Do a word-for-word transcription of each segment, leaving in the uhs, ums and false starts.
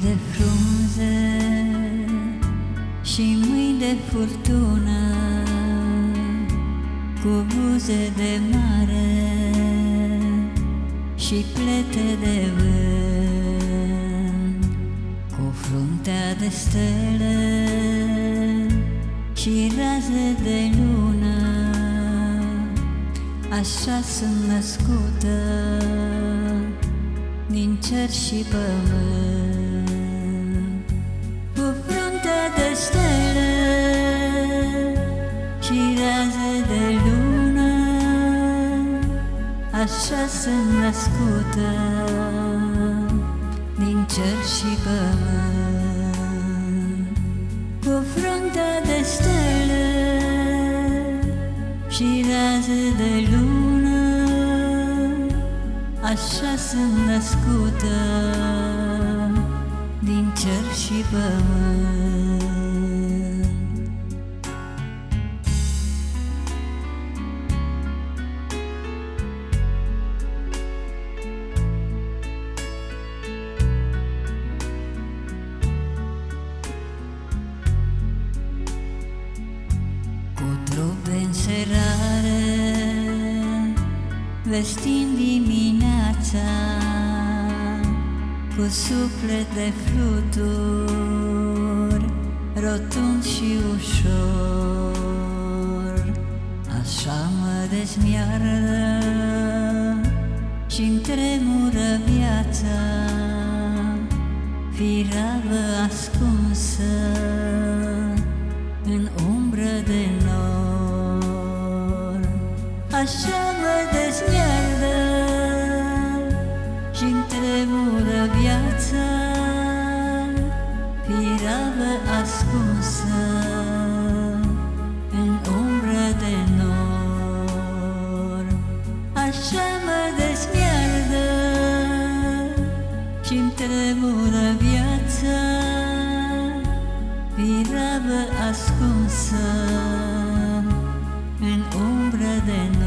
de frunze și mâini de furtună, cu buze de mare și plete de vânt, cu fruntea de stele și raze de lună. Așa sunt născută din cer și pământ, cu fruntea de stele și raze de lună. Așa sunt născută din cer și pământ, cu fruntea de stele și raze de lună. Așa sunt născută din cer și pământ. Cu trupe în serare, vestind dimineața, cu suflet de fluturi, rotund și ușor. Așa mă dezmiară și-mi tremură viața, firavă ascunsă în umbră de nor. Așa mă dezmiardă și-mi tremură viața, firavă ascunsă în umbră de nor. Așa mă dezmiardă și-mi tremură viața, firavă ascunsă în umbră de nor.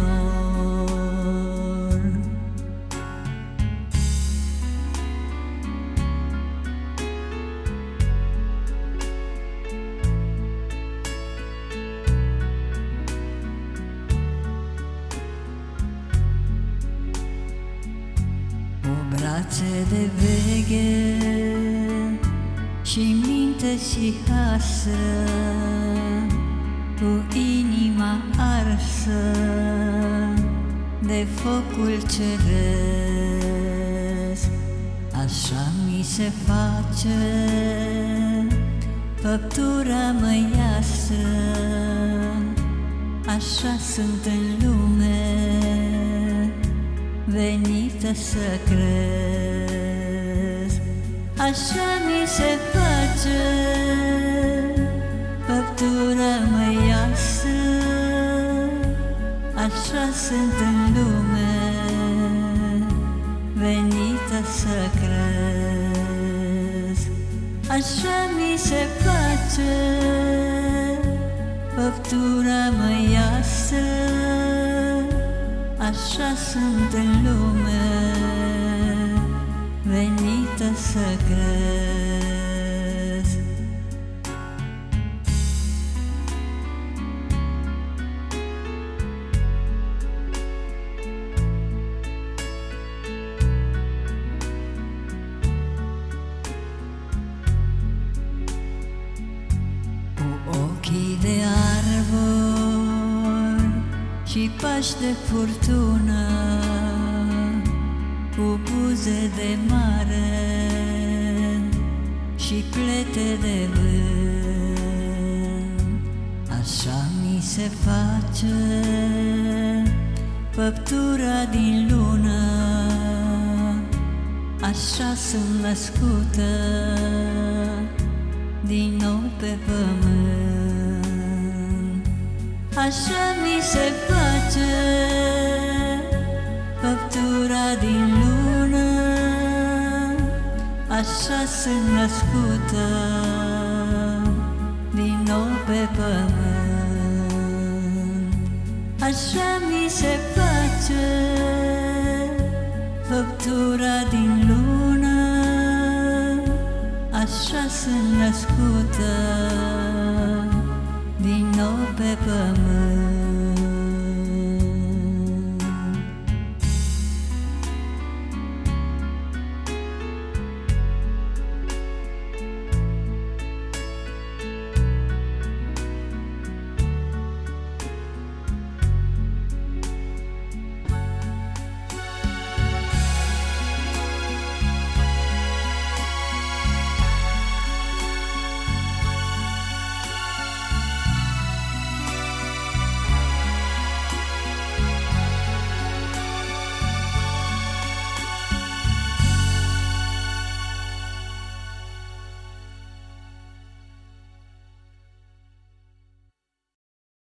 Cu brațe de veche și minte și hasă, cu inima arsă de focul ceresc. Așa mi se face făptura măiastră, așa sunt în lume, venită să cresc. Așa mi se face făptura măiastră, așa sunt în lume, venită să cresc. Așa mi se face făptura măiastră, așa sunt în lume, venită să cresc. Cu ochii de arbor și pași de furtună, cu buze de mare și plete de vânt. Așa mi se face făptura din lună, așa sunt născută din nou pe pământ. Așa mi se face făptura din lună, așa sunt născută din nou pe pământ. Așa mi se face făptura din lună, sunt născută din nou pe pământ.